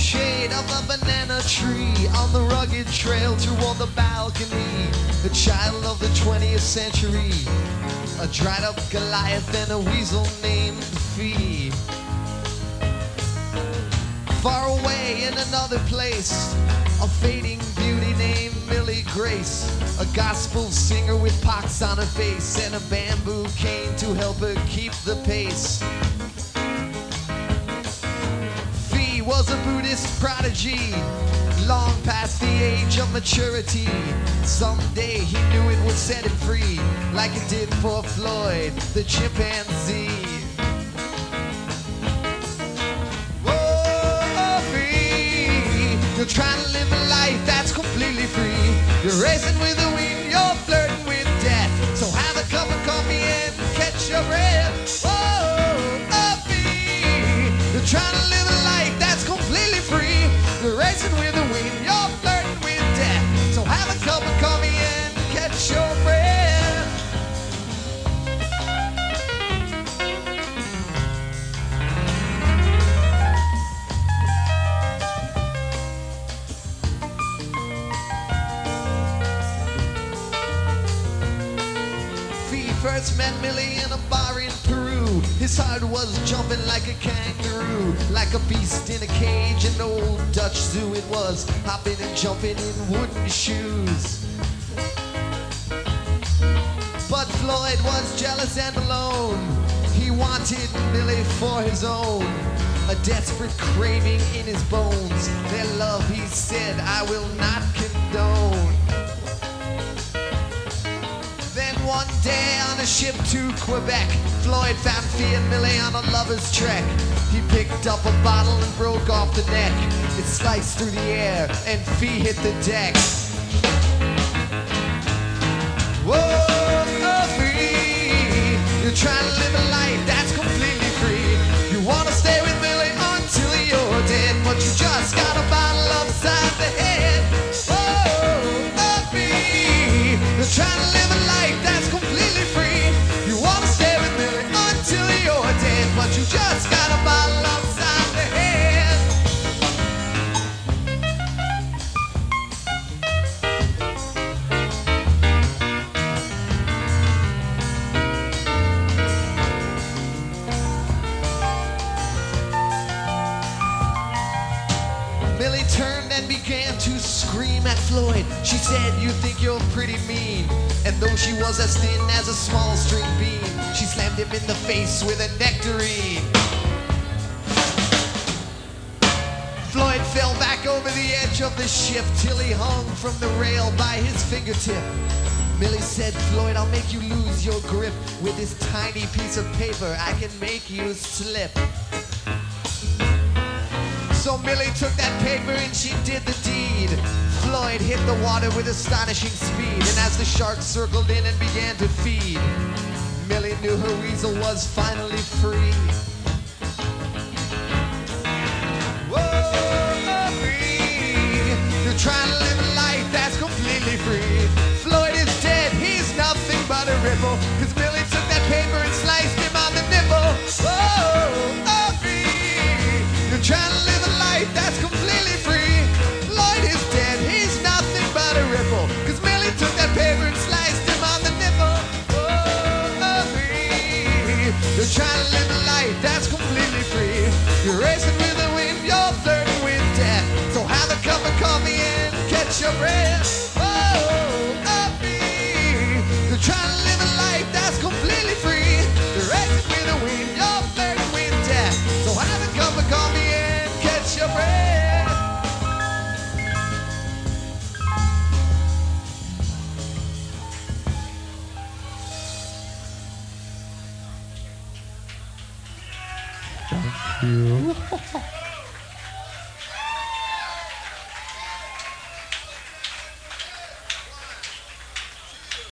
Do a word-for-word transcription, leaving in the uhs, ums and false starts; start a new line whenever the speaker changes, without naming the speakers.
shade of a banana tree on the rugged trail toward the balcony. A child of the twentieth century, a dried up Goliath and a weasel named Fee. Far away in another place, a fading beauty named Millie Grace, a gospel singer with pox on her face and a bamboo cane to help her keep the pace. Fee was a Buddhist prodigy, long past the age of maturity. Someday he knew it would set him free, like it did for Floyd, the chimpanzee. You're trying to live a life that's completely free. You're racing with the wind, you're flirting with death. So have a cup of coffee and catch your breath. Oh, oh, Fee. You're trying to live a life that's completely free. You're racing with the wind, you're flirting with death. So have a cup of coffee and catch your breath. First met Millie in a bar in Peru. His heart was jumping like a kangaroo, like a beast in a cage in an old Dutch zoo. It was hopping and jumping in wooden shoes. But Floyd was jealous and alone. He wanted Millie for his own, a desperate craving in his bones. Their love, he said, I will not condone. One day on a ship to Quebec, Floyd found Fee and Millie on a lover's trek. He picked up a bottle and broke off the neck. It sliced through the air and Fee hit the deck. Whoa, oh, Fee, you're trying to live a life that's completely free. You wanna stay with Millie until you're dead, but you just got a bottle upside the head. Whoa, oh, Fee, you're trying to live a life that's completely free. You wanna stay with Millie until you're dead, but you just got a bottle upside the head. Millie turned and began to scream at Floyd. She said, you think you're pretty mean. And though she was as thin as a small string bean, she slammed him in the face with a nectarine. Floyd fell back over the edge of the ship till he hung from the rail by his fingertip. Millie said, Floyd, I'll make you lose your grip. With this tiny piece of paper, I can make you slip. So Millie took that paper and she did the deed. Floyd hit the water with astonishing speed, and as the shark circled in and began to feed, Millie knew her weasel was finally free. Whoa, Fee, you're trying to live a life that's completely free. Floyd is dead, he's nothing but a ripple, 'cause Millie took that paper and sliced him on the nipple. Whoa, Fee, you're trying to live a life that's completely free. Floyd is dead, he's nothing but a ripple, 'cause Millie took that paper and sliced him on the nipple. Oh, Fee, you're trying to live a life that's completely free. You're racing with the wind, you're flirting with death. So have a cup of coffee and catch your breath. Oh, Fee, you're trying to live a life that's completely free. You're racing with the wind, you're flirting with death. So have a cup of coffee and catch your breath.
Thank you.